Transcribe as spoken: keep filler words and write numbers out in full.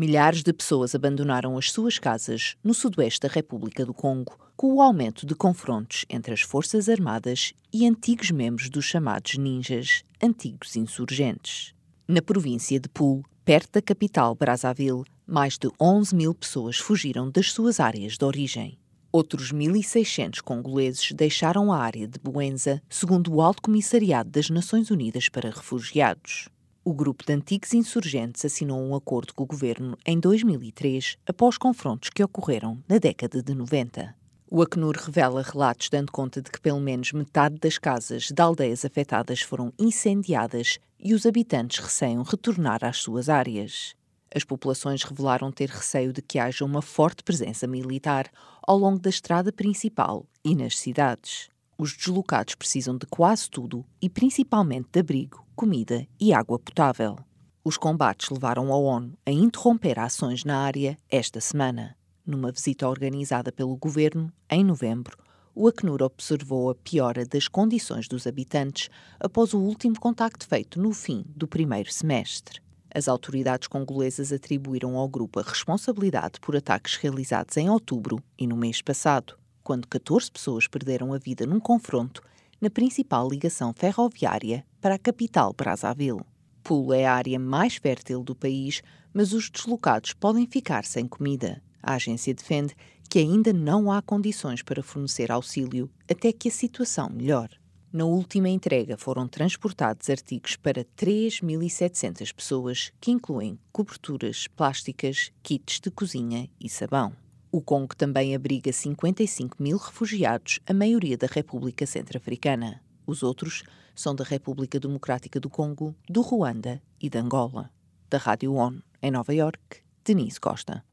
Milhares de pessoas abandonaram as suas casas no sudoeste da República do Congo, com o aumento de confrontos entre as forças armadas e antigos membros dos chamados ninjas, antigos insurgentes. Na província de Pul, perto da capital Brazzaville, mais de onze mil pessoas fugiram das suas áreas de origem. Outros mil e seiscentos congoleses deixaram a área de Buenza, segundo o Alto Comissariado das Nações Unidas para Refugiados. O grupo de antigos insurgentes assinou um acordo com o governo em dois mil e três, após confrontos que ocorreram na década de noventa. O Acnur revela relatos dando conta de que pelo menos metade das casas de aldeias afetadas foram incendiadas e os habitantes receiam retornar às suas áreas. As populações revelaram ter receio de que haja uma forte presença militar ao longo da estrada principal e nas cidades. Os deslocados precisam de quase tudo e principalmente de abrigo, comida e água potável. Os combates levaram a ONU a interromper ações na área esta semana. Numa visita organizada pelo governo, em novembro, o Acnur observou a piora das condições dos habitantes após o último contacto feito no fim do primeiro semestre. As autoridades congolesas atribuíram ao grupo a responsabilidade por ataques realizados em outubro e no mês passado, quando catorze pessoas perderam a vida num confronto na principal ligação ferroviária para a capital Brazzaville. Pul é a área mais fértil do país, mas os deslocados podem ficar sem comida. A agência defende que ainda não há condições para fornecer auxílio até que a situação melhore. Na última entrega foram transportados artigos para três mil e setecentas pessoas, que incluem coberturas plásticas, kits de cozinha e sabão. O Congo também abriga cinquenta e cinco mil refugiados, a maioria da República Centro-Africana. Os outros são da República Democrática do Congo, do Ruanda e de Angola. Da Rádio ONU, em Nova Iorque, Denise Costa.